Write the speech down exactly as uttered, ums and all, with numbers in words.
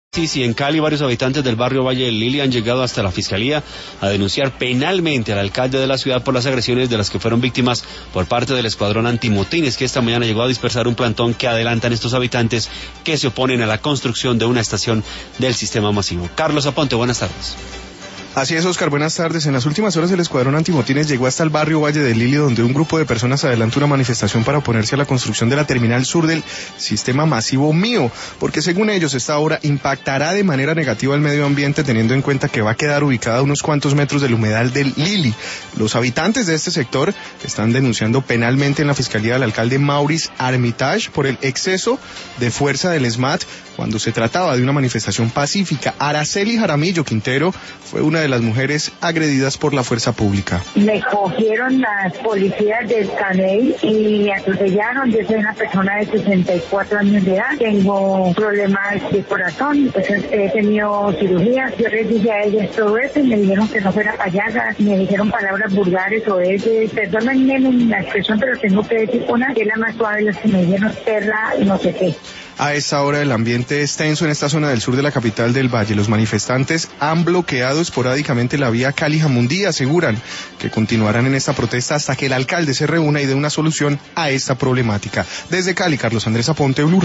Sí, sí, en Cali varios habitantes del barrio Valle del Lili han llegado hasta la fiscalía a denunciar penalmente al alcalde de la ciudad por las agresiones de las que fueron víctimas por parte del escuadrón antimotines, que esta mañana llegó a dispersar un plantón que adelantan estos habitantes que se oponen a la construcción de una estación del sistema masivo. Carlos Aponte, buenas tardes. Así es, Oscar, buenas tardes. En las últimas horas el escuadrón antimotines llegó hasta el barrio Valle del Lili, donde un grupo de personas adelanta una manifestación para oponerse a la construcción de la terminal sur del sistema masivo Mío, porque según ellos esta obra impactará de manera negativa al medio ambiente, teniendo en cuenta que va a quedar ubicada a unos cuantos metros del humedal del Lili. Los habitantes de este sector están denunciando penalmente en la fiscalía al alcalde Maurice Armitage por el exceso de fuerza del SMAT cuando se trataba de una manifestación pacífica. Araceli Jaramillo Quintero fue una de las mujeres agredidas por la fuerza pública. Me cogieron las policías del Caney y me atropellaron. Yo soy una persona de sesenta y cuatro años de edad, tengo problemas de corazón, entonces he tenido cirugías. Yo les dije a ellas todo eso y me dijeron que no fuera payasa, me dijeron palabras vulgares o ese, perdónenme la expresión, pero tengo que decir una que es la más suave de las que me dijeron, perra, no sé qué. A esta hora el ambiente es tenso en esta zona del sur de la capital del Valle. Los manifestantes han bloqueado esporádicamente la vía Cali-Jamundí. Aseguran que continuarán en esta protesta hasta que el alcalde se reúna y dé una solución a esta problemática. Desde Cali, Carlos Andrés Aponte, Blue.